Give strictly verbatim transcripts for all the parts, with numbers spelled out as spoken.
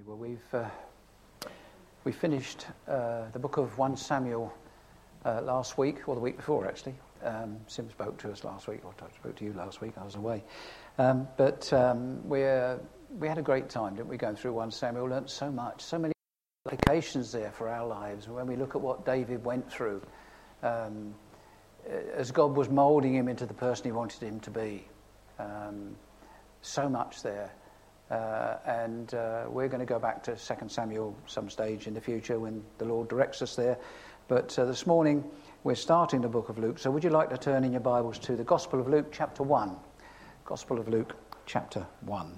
Well, we've uh, we finished uh, the book of First Samuel uh, last week, or the week before, actually. Um, Sim spoke to us last week, or I spoke to you last week. I was away, um, but um, we we had a great time, didn't we? Going through First Samuel, learnt so much, so many applications there for our lives. And when we look at what David went through, um, as God was moulding him into the person He wanted him to be, um, so much there. Uh, and uh, we're going to go back to Second Samuel some stage in the future when the Lord directs us there. But uh, this morning we're starting the book of Luke. So would you like to turn in your Bibles to the Gospel of Luke chapter one? Gospel of Luke chapter one.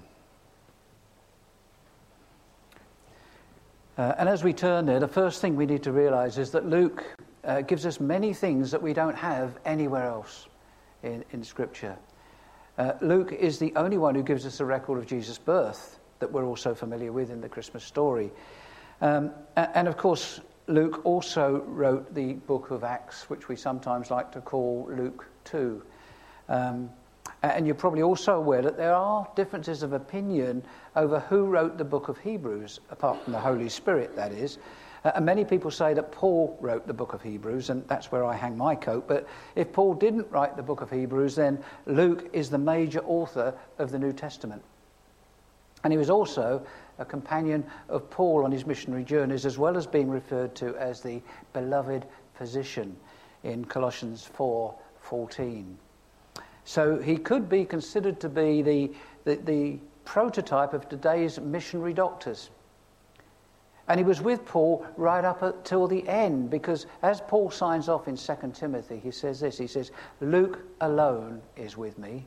Uh, and as we turn there, the first thing we need to realise is that Luke uh, gives us many things that we don't have anywhere else in, in Scripture. Uh, Luke is the only one who gives us a record of Jesus' birth that we're also familiar with in the Christmas story. Um, and, and of course, Luke also wrote the book of Acts, which we sometimes like to call Luke two. Um, and you're probably also aware that there are differences of opinion over who wrote the book of Hebrews, apart from the Holy Spirit, that is. Uh, and many people say that Paul wrote the book of Hebrews, and that's where I hang my coat. But if Paul didn't write the book of Hebrews, then Luke is the major author of the New Testament. And he was also a companion of Paul on his missionary journeys, as well as being referred to as the beloved physician in Colossians four fourteen. So he could be considered to be the, the, the prototype of today's missionary doctors. And he was with Paul right up until the end, because as Paul signs off in Second Timothy, he says this, he says, Luke alone is with me.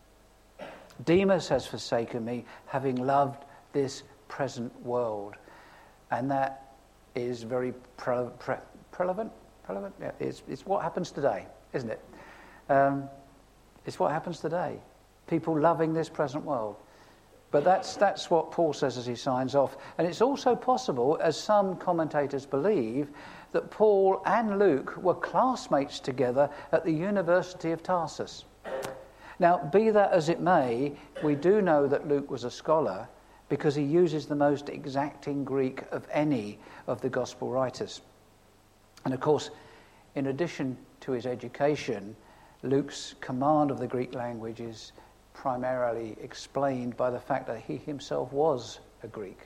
Demas has forsaken me, having loved this present world. And that is very pre- pre- relevant. Relevant? Yeah, it's, it's what happens today, isn't it? Um, it's what happens today. People loving this present world. But that's that's what Paul says as he signs off. And it's also possible, as some commentators believe, that Paul and Luke were classmates together at the University of Tarsus. Now, be that as it may, we do know that Luke was a scholar because he uses the most exacting Greek of any of the gospel writers. And of course, in addition to his education, Luke's command of the Greek language is primarily explained by the fact that he himself was a Greek.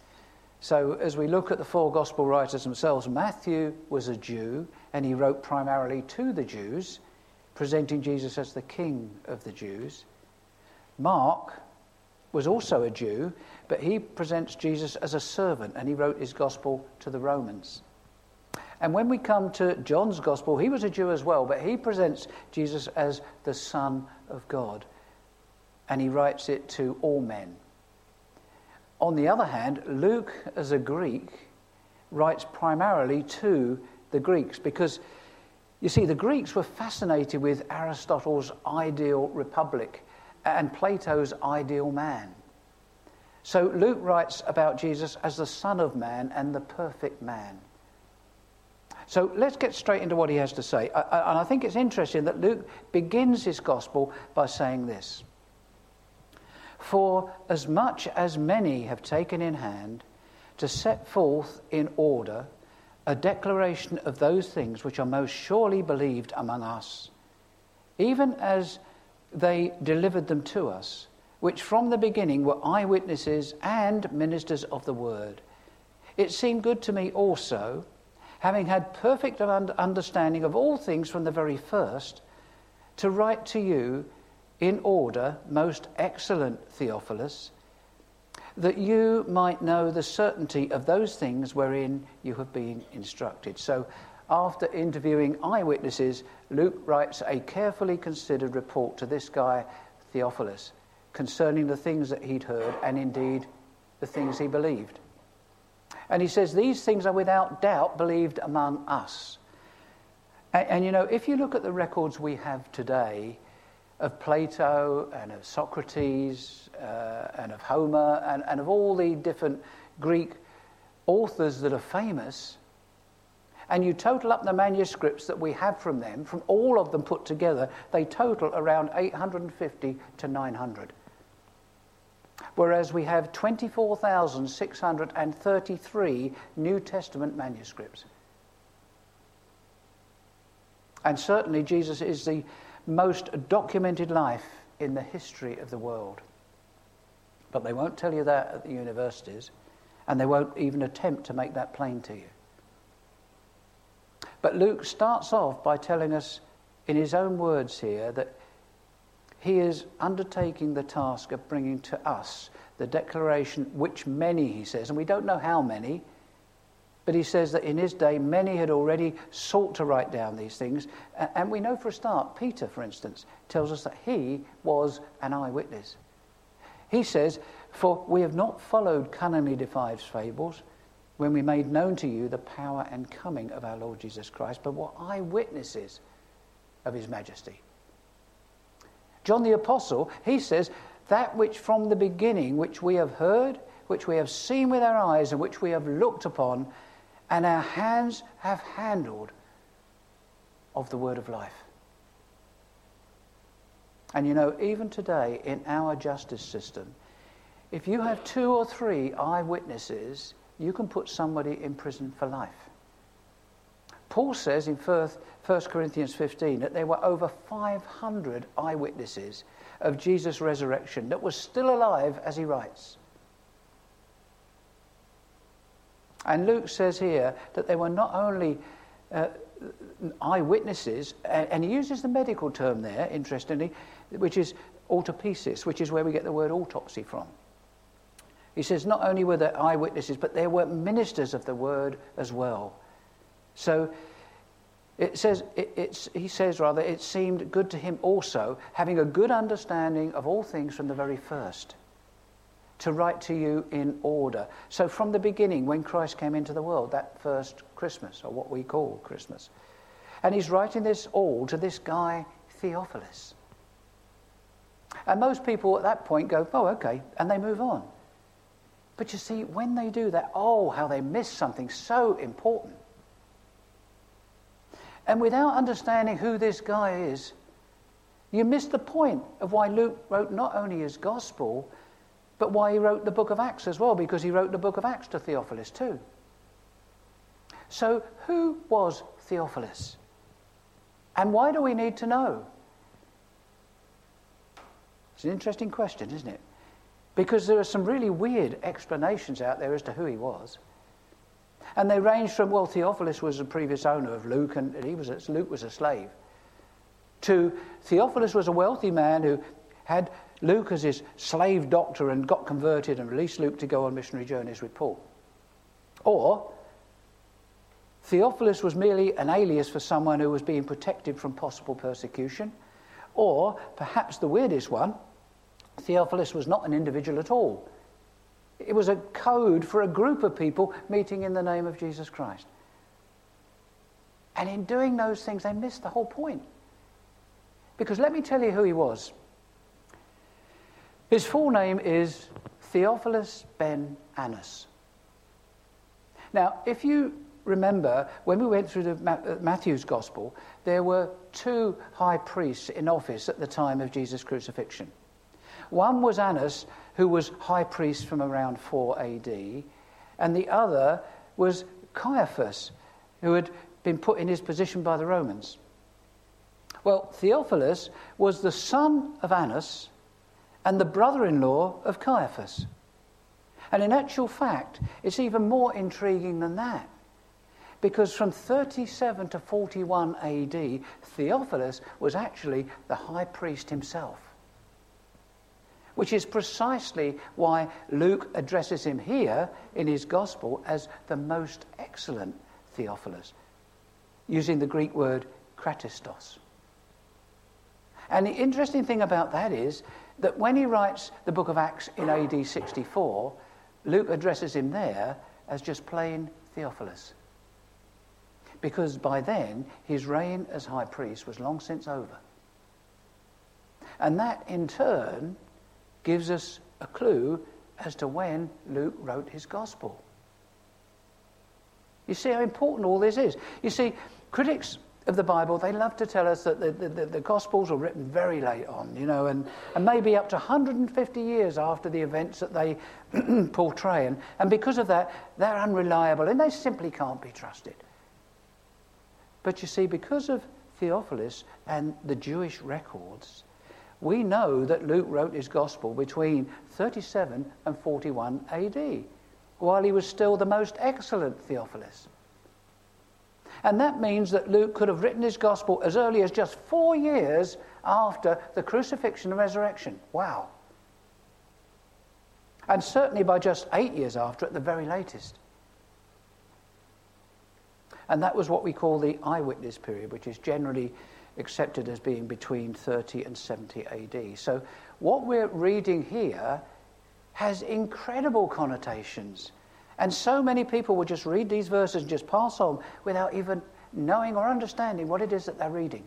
So as we look at the four gospel writers themselves, Matthew was a Jew, and he wrote primarily to the Jews, presenting Jesus as the King of the Jews. Mark was also a Jew, but he presents Jesus as a servant, and he wrote his gospel to the Romans. And when we come to John's gospel, he was a Jew as well, but he presents Jesus as the Son of God. And he writes it to all men. On the other hand, Luke, as a Greek, writes primarily to the Greeks, because, you see, the Greeks were fascinated with Aristotle's ideal republic and Plato's ideal man. So Luke writes about Jesus as the Son of Man and the perfect man. So let's get straight into what he has to say. And I think it's interesting that Luke begins his gospel by saying this. For as much as many have taken in hand to set forth in order a declaration of those things which are most surely believed among us, even as they delivered them to us, which from the beginning were eyewitnesses and ministers of the word, it seemed good to me also, having had perfect understanding of all things from the very first, to write to you in order, most excellent Theophilus, that you might know the certainty of those things wherein you have been instructed. So, after interviewing eyewitnesses, Luke writes a carefully considered report to this guy, Theophilus, concerning the things that he'd heard, and indeed the things he believed. And he says, these things are without doubt believed among us. And, and you know, if you look at the records we have today, of Plato and of Socrates uh, and of Homer and, and of all the different Greek authors that are famous, and you total up the manuscripts that we have from them, from all of them put together, they total around eight hundred fifty to nine hundred. whereas we have twenty-four thousand six hundred thirty-three New Testament manuscripts. And certainly Jesus is the most documented life in the history of the world. But they won't tell you that at the universities, and they won't even attempt to make that plain to you. But Luke starts off by telling us in his own words here that he is undertaking the task of bringing to us the declaration which many, he says, and we don't know how many, but he says that in his day many had already sought to write down these things. And we know for a start, Peter, for instance, tells us that he was an eyewitness. He says, "For we have not followed cunningly devised fables when we made known to you the power and coming of our Lord Jesus Christ, but were eyewitnesses of his majesty." John the Apostle, he says, "That which from the beginning, which we have heard, which we have seen with our eyes, and which we have looked upon, and our hands have handled of the word of life." And you know, even today in our justice system, if you have two or three eyewitnesses, you can put somebody in prison for life. Paul says in First Corinthians fifteen that there were over five hundred eyewitnesses of Jesus' resurrection that were still alive as he writes. And Luke says here that they were not only uh, eyewitnesses, and, and he uses the medical term there, interestingly, which is autopsis, which is where we get the word autopsy from. He says not only were there eyewitnesses, but there were ministers of the word as well. So it says, it, it's, he says rather, it seemed good to him also, having a good understanding of all things from the very first, to write to you in order. So from the beginning, when Christ came into the world, that first Christmas, or what we call Christmas, and he's writing this all to this guy, Theophilus. And most people at that point go, "Oh, okay," and they move on. But you see, when they do that, oh, how they miss something so important. And without understanding who this guy is, you miss the point of why Luke wrote not only his gospel, but why he wrote the book of Acts as well, because he wrote the book of Acts to Theophilus too. So who was Theophilus? And why do we need to know? It's an interesting question, isn't it? Because there are some really weird explanations out there as to who he was. And they range from, well, Theophilus was the previous owner of Luke, and he was a, Luke was a slave, to Theophilus was a wealthy man who had Luke as his slave doctor and got converted and released Luke to go on missionary journeys with Paul. Or Theophilus was merely an alias for someone who was being protected from possible persecution. Or, perhaps the weirdest one, Theophilus was not an individual at all. It was a code for a group of people meeting in the name of Jesus Christ. And in doing those things, they missed the whole point. Because let me tell you who he was. His full name is Theophilus ben Annas. Now, if you remember, when we went through the Matthew's Gospel, there were two high priests in office at the time of Jesus' crucifixion. One was Annas, who was high priest from around four A D, and the other was Caiaphas, who had been put in his position by the Romans. Well, Theophilus was the son of Annas and the brother-in-law of Caiaphas. And in actual fact, it's even more intriguing than that, because from thirty-seven to forty-one A D, Theophilus was actually the high priest himself. Which is precisely why Luke addresses him here in his gospel as the most excellent Theophilus, using the Greek word kratistos. And the interesting thing about that is that when he writes the book of Acts in A D sixty-four, Luke addresses him there as just plain Theophilus. Because by then, his reign as high priest was long since over. And that, in turn, gives us a clue as to when Luke wrote his gospel. You see how important all this is. You see, critics of the Bible, they love to tell us that the, the, the Gospels were written very late on, you know, and, and maybe up to one hundred fifty years after the events that they portray. And, and because of that, they're unreliable and they simply can't be trusted. But you see, because of Theophilus and the Jewish records, we know that Luke wrote his Gospel between thirty-seven and forty-one A D, while he was still the most excellent Theophilus. And that means that Luke could have written his Gospel as early as just four years after the crucifixion and resurrection. Wow. And certainly by just eight years after at the very latest. And that was what we call the eyewitness period, which is generally accepted as being between thirty and seventy A D. So what we're reading here has incredible connotations. And so many people will just read these verses and just pass on without even knowing or understanding what it is that they're reading.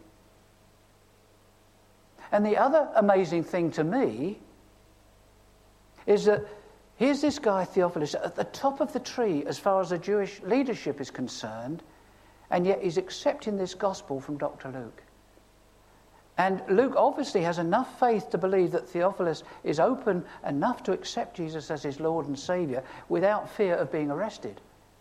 And the other amazing thing to me is that here's this guy Theophilus at the top of the tree as far as the Jewish leadership is concerned, and yet he's accepting this gospel from Doctor Luke. And Luke obviously has enough faith to believe that Theophilus is open enough to accept Jesus as his Lord and Saviour without fear of being arrested.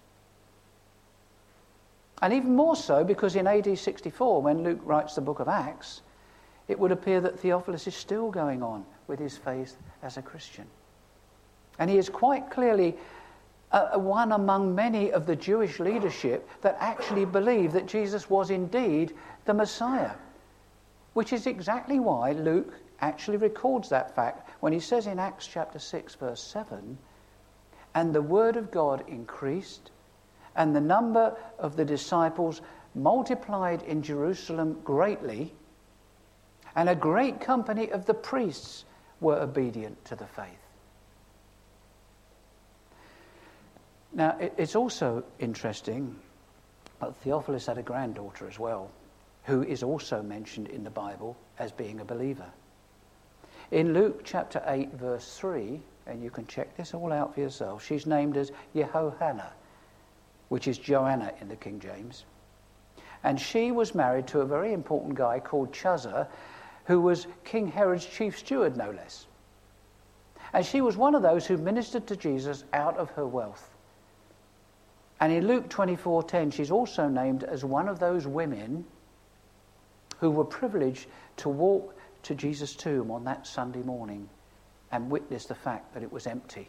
And even more so because in A D sixty-four, when Luke writes the book of Acts, it would appear that Theophilus is still going on with his faith as a Christian. And he is quite clearly uh, one among many of the Jewish leadership that actually believed that Jesus was indeed the Messiah. Which is exactly why Luke actually records that fact when he says in Acts chapter six, verse seven, "And the word of God increased, and the number of the disciples multiplied in Jerusalem greatly, and a great company of the priests were obedient to the faith." Now, it's also interesting that Theophilus had a granddaughter as well, who is also mentioned in the Bible as being a believer. In Luke chapter eight, verse three, and you can check this all out for yourself, she's named as Jehohannah, which is Joanna in the King James. And she was married to a very important guy called Chuza, who was King Herod's chief steward, no less. And she was one of those who ministered to Jesus out of her wealth. And in Luke twenty-four ten, she's also named as one of those women who were privileged to walk to Jesus' tomb on that Sunday morning and witness the fact that it was empty.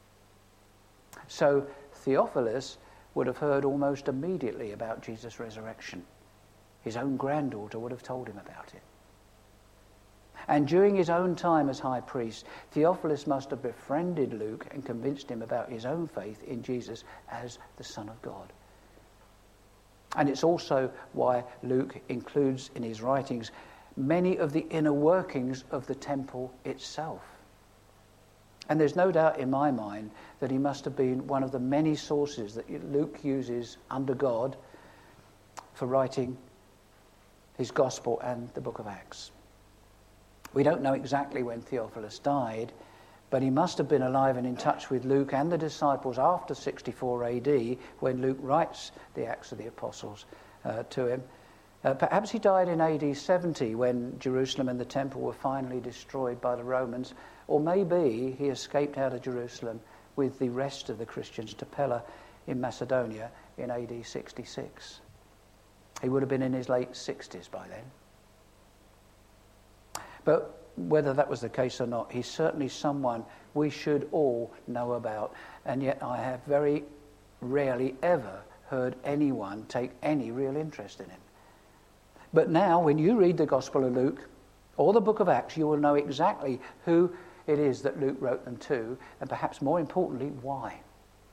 So Theophilus would have heard almost immediately about Jesus' resurrection. His own granddaughter would have told him about it. And during his own time as high priest, Theophilus must have befriended Luke and convinced him about his own faith in Jesus as the Son of God. And it's also why Luke includes in his writings many of the inner workings of the temple itself. And there's no doubt in my mind that he must have been one of the many sources that Luke uses under God for writing his gospel and the book of Acts. We don't know exactly when Theophilus died, but he must have been alive and in touch with Luke and the disciples after sixty-four A D, when Luke writes the Acts of the Apostles uh, to him. Uh, perhaps he died in A D seventy, when Jerusalem and the temple were finally destroyed by the Romans, or maybe he escaped out of Jerusalem with the rest of the Christians to Pella in Macedonia in A D sixty-six. He would have been in his late sixties by then. But whether that was the case or not, he's certainly someone we should all know about. And yet I have very rarely ever heard anyone take any real interest in him. But now, when you read the Gospel of Luke or the book of Acts, you will know exactly who it is that Luke wrote them to, and perhaps more importantly, why.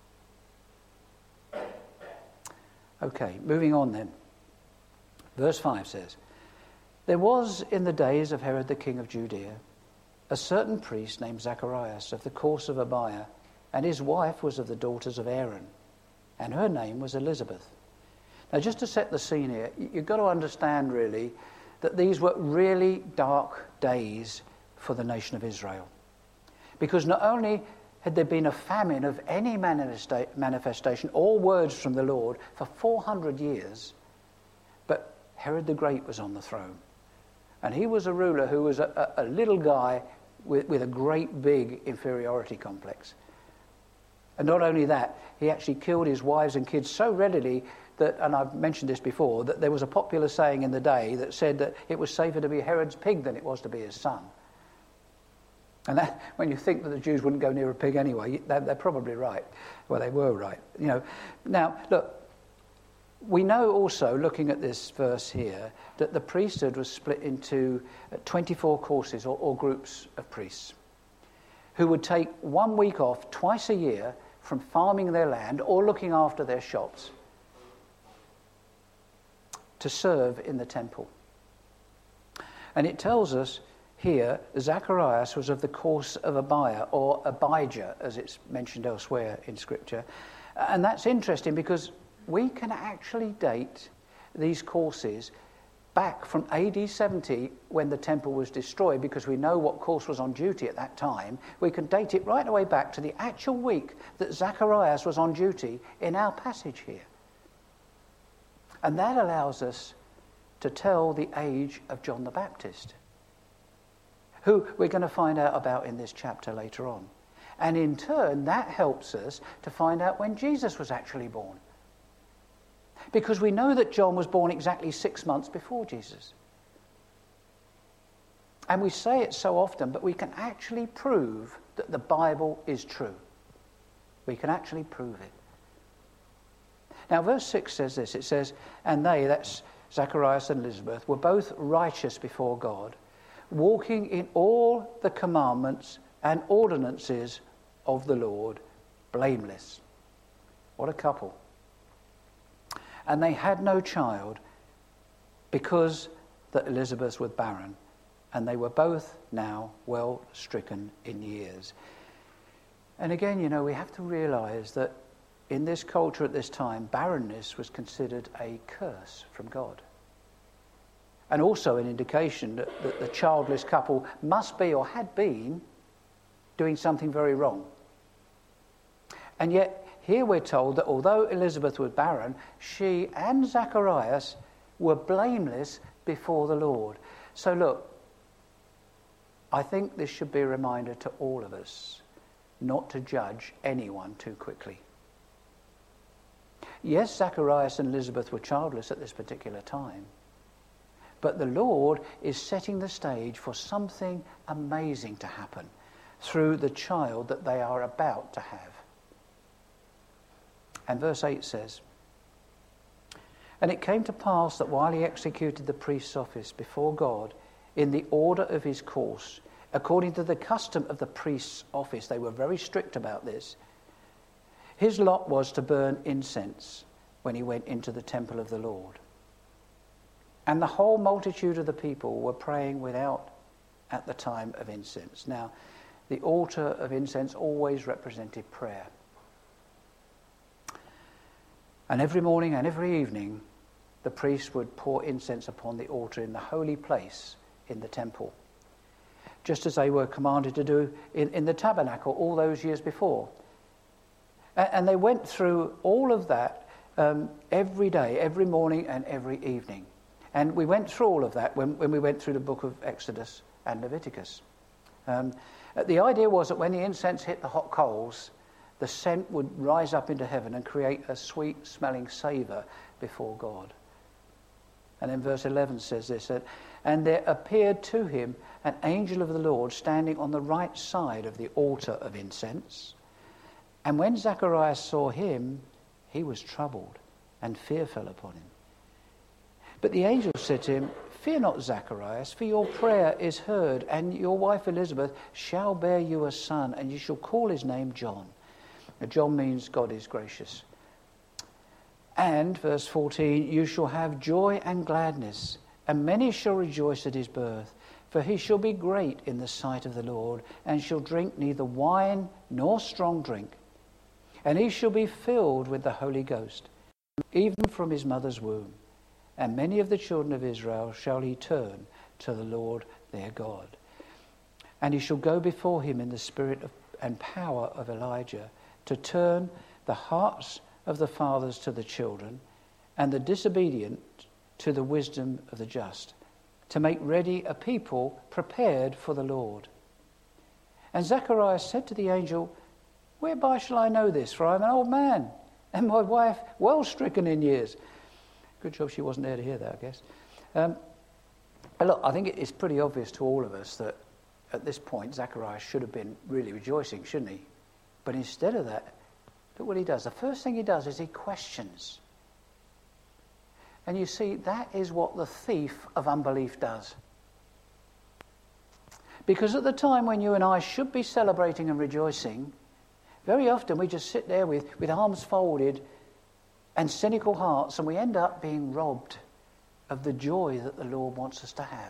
Okay, moving on then. Verse five says, "There was in the days of Herod the king of Judea a certain priest named Zacharias of the course of Abiah, and his wife was of the daughters of Aaron, and her name was Elizabeth." Now, just to set the scene here, you've got to understand really that these were really dark days for the nation of Israel. Because not only had there been a famine of any manifesta- manifestation or words from the Lord for four hundred years, but Herod the Great was on the throne. And he was a ruler who was a, a, a little guy with, with a great big inferiority complex. And not only that, he actually killed his wives and kids so readily that, and I've mentioned this before, that there was a popular saying in the day that said that it was safer to be Herod's pig than it was to be his son. And that, when you think that the Jews wouldn't go near a pig anyway, they're, they're probably right. Well, they were right. You know. Now, look, we know also, looking at this verse here, that the priesthood was split into twenty-four courses or, or groups of priests who would take one week off twice a year from farming their land or looking after their shops to serve in the temple. And it tells us here, Zacharias was of the course of Abiah, or Abijah, as it's mentioned elsewhere in Scripture. And that's interesting because we can actually date these courses back from A D seventy, when the temple was destroyed, because we know what course was on duty at that time. We can date it right away back to the actual week that Zacharias was on duty in our passage here. And that allows us to tell the age of John the Baptist, who we're going to find out about in this chapter later on. And in turn, that helps us to find out when Jesus was actually born. Because we know that John was born exactly six months before Jesus. And we say it so often, but we can actually prove that the Bible is true. We can actually prove it. Now, verse six says this. It says, and they, that's Zacharias and Elizabeth, were both righteous before God, walking in all the commandments and ordinances of the Lord, blameless. What a couple. And they had no child because that Elizabeth was barren, and they were both now well stricken in years. And again, you know, we have to realize that in this culture at this time, barrenness was considered a curse from God. And also an indication that, that the childless couple must be or had been doing something very wrong. And yet, here we're told that although Elizabeth was barren, she and Zacharias were blameless before the Lord. So look, I think this should be a reminder to all of us not to judge anyone too quickly. Yes, Zacharias and Elizabeth were childless at this particular time, but the Lord is setting the stage for something amazing to happen through the child that they are about to have. And verse eight says, and it came to pass that while he executed the priest's office before God in the order of his course, according to the custom of the priest's office, they were very strict about this, his lot was to burn incense when he went into the temple of the Lord. And the whole multitude of the people were praying without at the time of incense. Now, the altar of incense always represented prayer. And every morning and every evening, the priest would pour incense upon the altar in the holy place in the temple, just as they were commanded to do in, in the tabernacle all those years before. And, and they went through all of that um, every day, every morning and every evening. And we went through all of that when, when we went through the book of Exodus and Leviticus. Um, the idea was that when the incense hit the hot coals, the scent would rise up into heaven and create a sweet-smelling savour before God. And then verse eleven says this, that, and there appeared to him an angel of the Lord standing on the right side of the altar of incense. And when Zacharias saw him, he was troubled, and fear fell upon him. But the angel said to him, fear not, Zacharias, for your prayer is heard, and your wife Elizabeth shall bear you a son, and you shall call his name John. Now, John means God is gracious. And, verse fourteen, you shall have joy and gladness, and many shall rejoice at his birth. For he shall be great in the sight of the Lord, and shall drink neither wine nor strong drink. And he shall be filled with the Holy Ghost, even from his mother's womb. And many of the children of Israel shall he turn to the Lord their God. And he shall go before him in the spirit of, and power of Elijah, to turn the hearts of the fathers to the children, and the disobedient to the wisdom of the just, to make ready a people prepared for the Lord. And Zacharias said to the angel, whereby shall I know this? For I am an old man, and my wife well stricken in years. Good job she wasn't there to hear that, I guess. Um, look, I think it's pretty obvious to all of us that at this point Zacharias should have been really rejoicing, shouldn't he? But instead of that, look what he does. The first thing he does is he questions. And you see, that is what the thief of unbelief does. Because at the time when you and I should be celebrating and rejoicing, very often we just sit there with, with arms folded and cynical hearts, and we end up being robbed of the joy that the Lord wants us to have.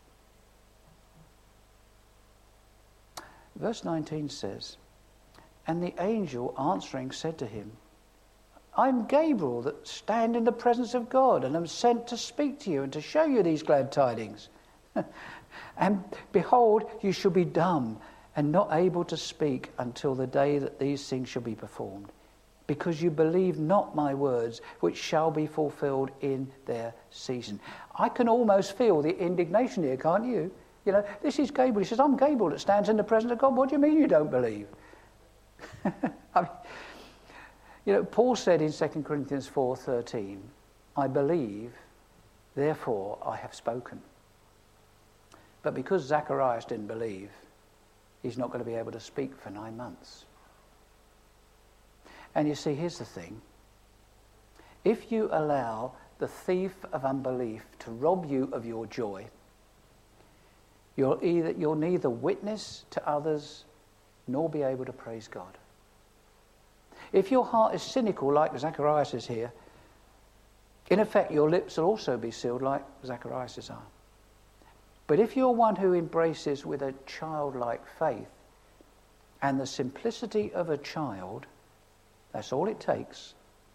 Verse nineteen says, and the angel answering said to him, I'm Gabriel that stand in the presence of God and am sent to speak to you and to show you these glad tidings. And behold, you shall be dumb and not able to speak until the day that these things shall be performed, because you believe not my words, which shall be fulfilled in their season. I can almost feel the indignation here, can't you? You know, this is Gabriel. He says, I'm Gabriel that stands in the presence of God. What do you mean you don't believe? I mean, you know, Paul said in Second Corinthians four thirteen, I believe, therefore I have spoken. But because Zacharias didn't believe, he's not going to be able to speak for nine months. And you see, here's the thing. If you allow the thief of unbelief to rob you of your joy, you'll either you'll neither witness to others nor be able to praise God. If your heart is cynical like Zacharias is here, in effect your lips will also be sealed like Zacharias' are. But if you're one who embraces with a childlike faith and the simplicity of a child, that's all it takes.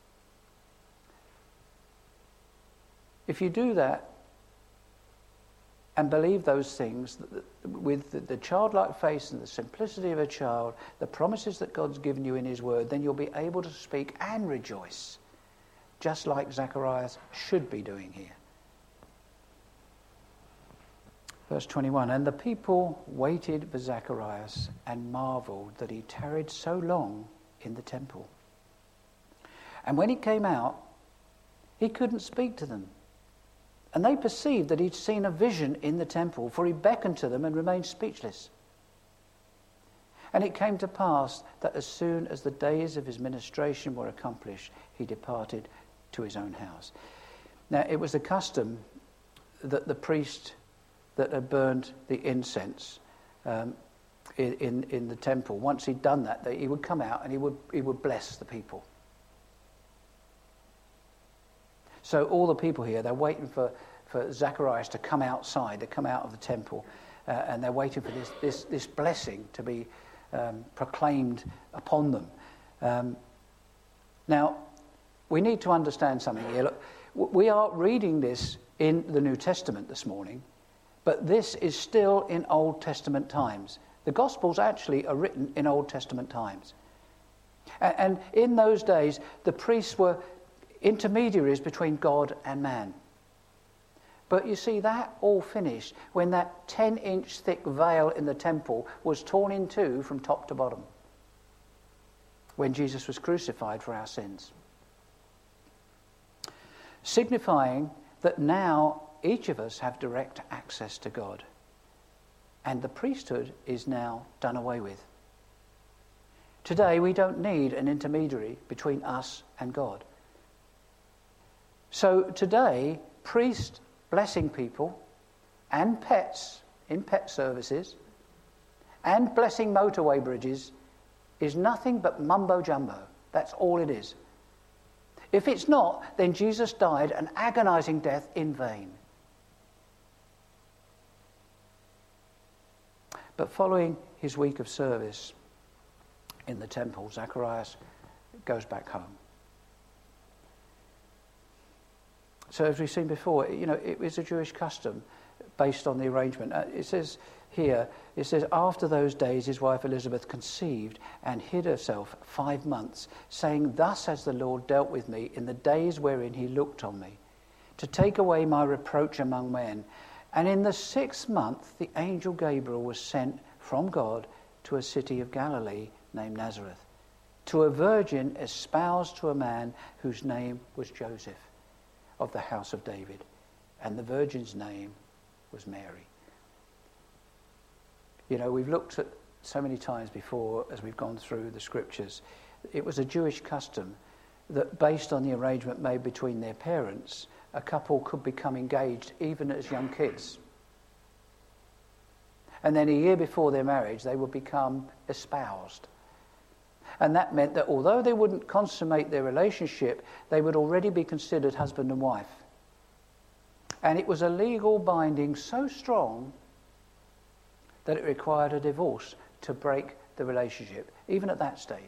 If you do that and believe those things with the childlike faith and the simplicity of a child, the promises that God's given you in his word, then you'll be able to speak and rejoice, just like Zacharias should be doing here. Verse twenty-one, and the people waited for Zacharias and marveled that he tarried so long in the temple. And when he came out, he couldn't speak to them. And they perceived that he'd seen a vision in the temple, for he beckoned to them and remained speechless. And it came to pass that as soon as the days of his ministration were accomplished, he departed to his own house. Now, it was a custom that the priest that had burned the incense um, in, in, in the temple, once he'd done that, that he would come out and he would, he would bless the people. So all the people here, they're waiting for, for Zacharias to come outside, to come out of the temple, uh, and they're waiting for this, this, this blessing to be um, proclaimed upon them. Um, now, we need to understand something here. Look, we are reading this in the New Testament this morning, but this is still in Old Testament times. The Gospels actually are written in Old Testament times. And, and in those days, the priests were intermediaries between God and man. But you see, that all finished when that ten-inch thick veil in the temple was torn in two from top to bottom, when Jesus was crucified for our sins. Signifying that now each of us have direct access to God, and the priesthood is now done away with. Today we don't need an intermediary between us and God. So today, priests blessing people and pets in pet services and blessing motorway bridges is nothing but mumbo-jumbo. That's all it is. If it's not, then Jesus died an agonizing death in vain. But following his week of service in the temple, Zacharias goes back home. So as we've seen before, you know, it was a Jewish custom based on the arrangement. Uh, it says here, it says, after those days his wife Elizabeth conceived and hid herself five months, saying, thus has the Lord dealt with me in the days wherein he looked on me, to take away my reproach among men. And in the sixth month, the angel Gabriel was sent from God to a city of Galilee named Nazareth, to a virgin espoused to a man whose name was Joseph, of the house of David. And the virgin's name was Mary. You know, we've looked at so many times before as we've gone through the scriptures. It was a Jewish custom that, based on the arrangement made between their parents, a couple could become engaged even as young kids. And then a year before their marriage, they would become espoused. And that meant that although they wouldn't consummate their relationship, they would already be considered husband and wife. And it was a legal binding so strong that it required a divorce to break the relationship, even at that stage.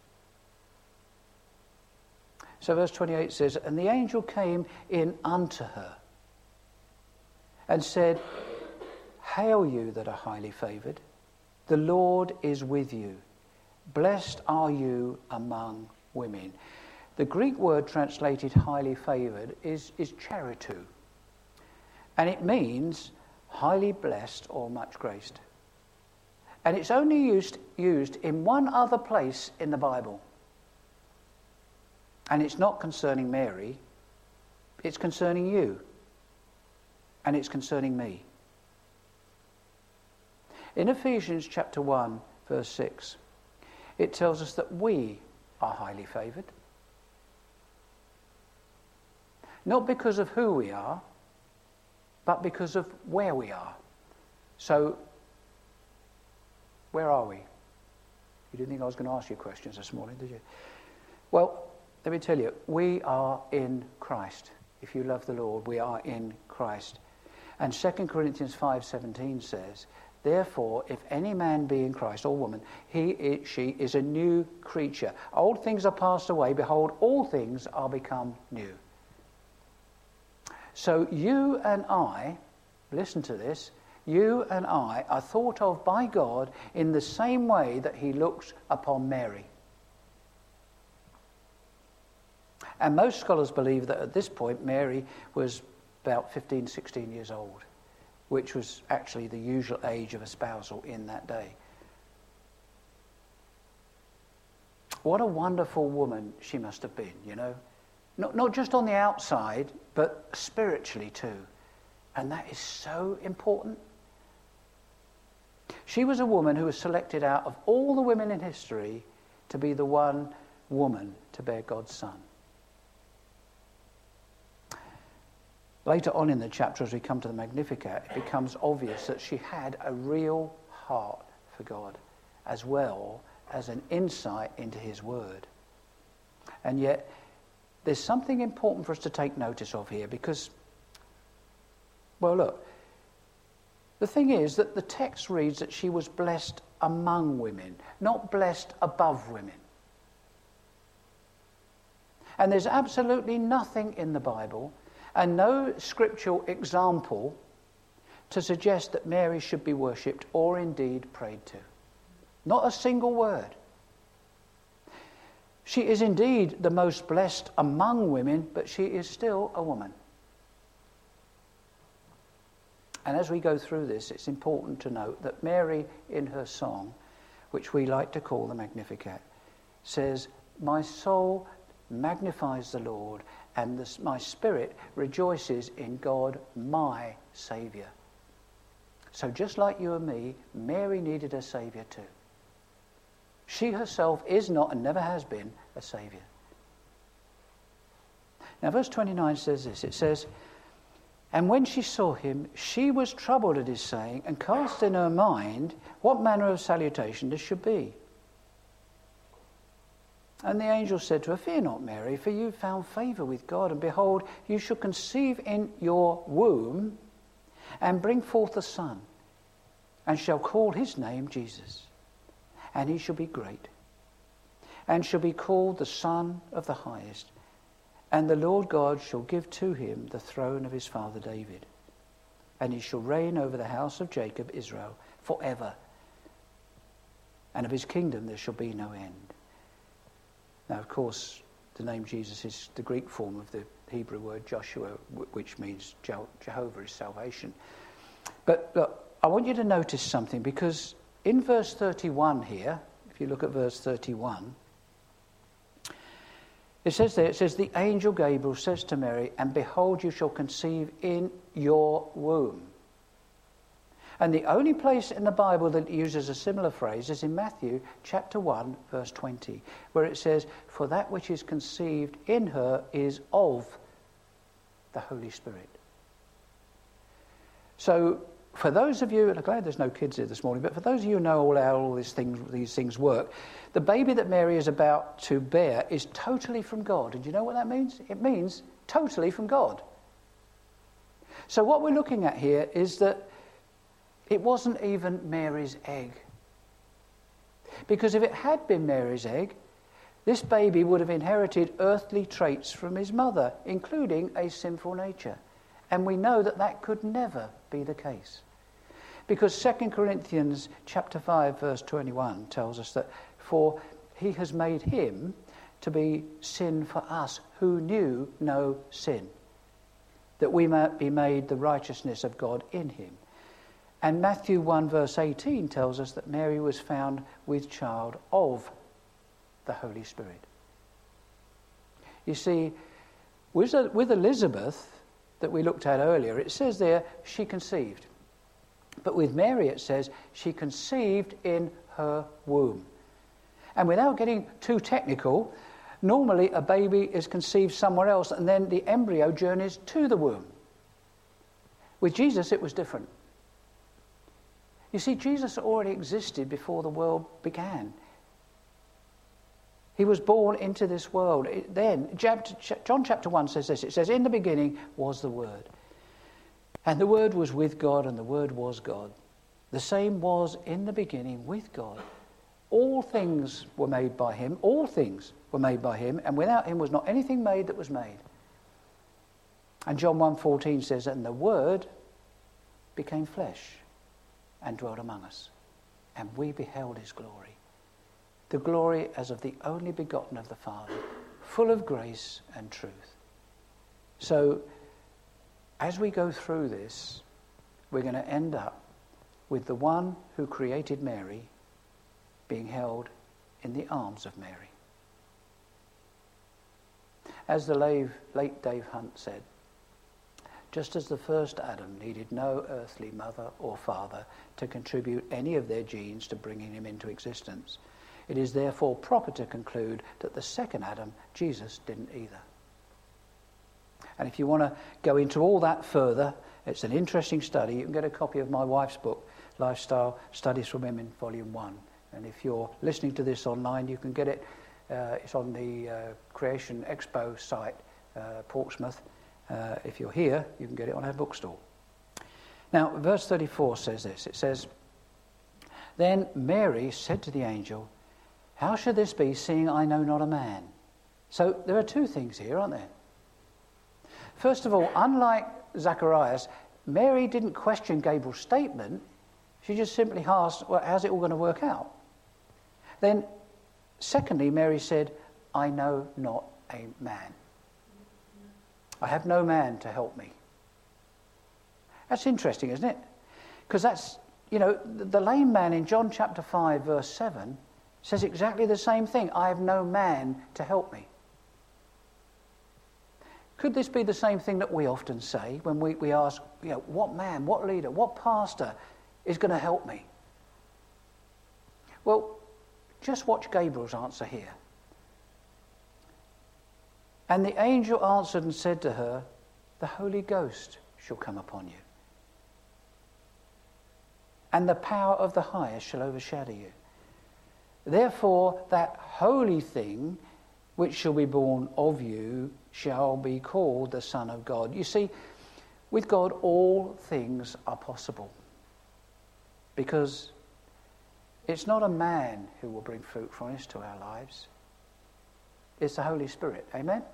So verse twenty-eight says, and the angel came in unto her and said, Hail you that are highly favoured, the Lord is with you. Blessed are you among women. The Greek word translated highly favoured is, is charitou. And it means highly blessed or much graced. And it's only used, used in one other place in the Bible. And it's not concerning Mary. It's concerning you. And it's concerning me. In Ephesians chapter one, verse six, it tells us that we are highly favoured. Not because of who we are, but because of where we are. So, where are we? You didn't think I was going to ask you questions this morning, did you? Well, let me tell you, we are in Christ. If you love the Lord, we are in Christ. And Second Corinthians five seventeen says, Therefore, if any man be in Christ, or woman, he, it, she is a new creature. Old things are passed away. Behold, all things are become new. So you and I, listen to this, you and I are thought of by God in the same way that he looks upon Mary. And most scholars believe that at this point Mary was about fifteen, sixteen years old, which was actually the usual age of espousal in that day. What a wonderful woman she must have been, you know. Not, not just on the outside, but spiritually too. And that is so important. She was a woman who was selected out of all the women in history to be the one woman to bear God's son. Later on in the chapter, as we come to the Magnificat, it becomes obvious that she had a real heart for God, as well as an insight into his word. And yet, there's something important for us to take notice of here, because, well, look, the thing is that the text reads that she was blessed among women, not blessed above women. And there's absolutely nothing in the Bible and no scriptural example to suggest that Mary should be worshipped or indeed prayed to. Not a single word. She is indeed the most blessed among women, but she is still a woman. And as we go through this, it's important to note that Mary, in her song, which we like to call the Magnificat, says, My soul magnifies the Lord, and this, my spirit rejoices in God, my Saviour. So just like you and me, Mary needed a Saviour too. She herself is not and never has been a Saviour. Now verse twenty-nine says this. It says, And when she saw him, she was troubled at his saying, and cast in her mind what manner of salutation this should be. And the angel said to her, Fear not, Mary, for you found favour with God, and behold, you shall conceive in your womb and bring forth a son, and shall call his name Jesus. And he shall be great, and shall be called the Son of the Highest. And the Lord God shall give to him the throne of his father David. And he shall reign over the house of Jacob, Israel, forever. And of his kingdom there shall be no end. Now, of course, the name Jesus is the Greek form of the Hebrew word Joshua, which means Jehovah is salvation. But look, I want you to notice something, because in verse thirty-one here, if you look at verse thirty-one, it says there, it says, the angel Gabriel says to Mary, and behold, you shall conceive in your womb. And the only place in the Bible that uses a similar phrase is in Matthew chapter one, verse twenty, where it says, for that which is conceived in her is of the Holy Spirit. So, for those of you, and I'm glad there's no kids here this morning, but for those of you who know all how all these things, these things work, the baby that Mary is about to bear is totally from God. And do you know what that means? It means totally from God. So what we're looking at here is that it wasn't even Mary's egg. Because if it had been Mary's egg, this baby would have inherited earthly traits from his mother, including a sinful nature. And we know that that could never be the case. Because Second Corinthians chapter five, verse twenty-one tells us that, for he has made him to be sin for us who knew no sin, that we might be made the righteousness of God in him. And Matthew one, verse eighteen tells us that Mary was found with child of the Holy Spirit. You see, with, with Elizabeth, that we looked at earlier, it says there, she conceived. But with Mary it says, she conceived in her womb. And without getting too technical, normally a baby is conceived somewhere else and then the embryo journeys to the womb. With Jesus it was different. You see, Jesus already existed before the world began. He was born into this world. It, then, John chapter one says this. It says, in the beginning was the Word. And the Word was with God, and the Word was God. The same was in the beginning with God. All things were made by him. All things were made by him. And without him was not anything made that was made. And John one fourteen says, and the Word became flesh and dwelt among us. And we beheld his glory. The glory as of the only begotten of the Father, full of grace and truth. So, as we go through this, we're going to end up with the one who created Mary being held in the arms of Mary. As the late Dave Hunt said, just as the first Adam needed no earthly mother or father to contribute any of their genes to bringing him into existence, it is therefore proper to conclude that the second Adam, Jesus, didn't either. And if you want to go into all that further, it's an interesting study. You can get a copy of my wife's book, Lifestyle Studies from Women, Volume one. And if you're listening to this online, you can get it. Uh, it's on the uh, Creation Expo site, uh, Portsmouth. Uh, if you're here, you can get it on our bookstore. Now, verse thirty-four says this. It says, then Mary said to the angel, how should this be, seeing I know not a man? So there are two things here, aren't there? First of all, unlike Zacharias, Mary didn't question Gabriel's statement. She just simply asked, well, how's it all going to work out? Then, secondly, Mary said, I know not a man. I have no man to help me. That's interesting, isn't it? Because that's, you know, the lame man in John chapter five, verse seven, says exactly the same thing. I have no man to help me. Could this be the same thing that we often say when we, we ask, you know, what man, what leader, what pastor is going to help me? Well, just watch Gabriel's answer here. And the angel answered and said to her, the Holy Ghost shall come upon you, and the power of the highest shall overshadow you. Therefore, that holy thing which shall be born of you shall be called the Son of God. You see, with God, all things are possible. Because it's not a man who will bring fruitfulness to our lives. It's the Holy Spirit. Amen?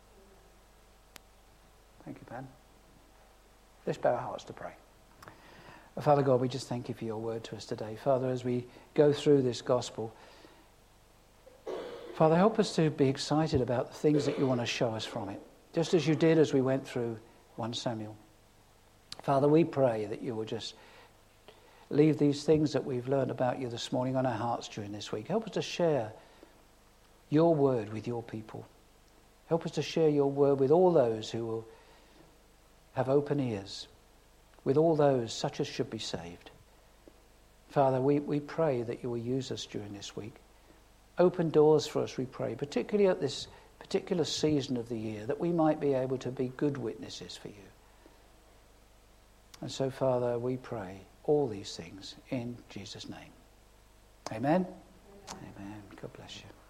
Thank you, Pam. Let's bow our hearts to pray. Father God, we just thank you for your word to us today. Father, as we go through this gospel, Father, help us to be excited about the things that you want to show us from it. just as you did as we went through First Samuel. Father, we pray that you will just leave these things that we've learned about you this morning on our hearts during this week. Help us to share your word with your people. Help us to share your word with all those who will have open ears, with all those such as should be saved. Father, we, we pray that you will use us during this week. Open doors for us, we pray, particularly at this particular season of the year, that we might be able to be good witnesses for you. And so, Father, we pray all these things in Jesus' name. Amen? Amen. God bless you.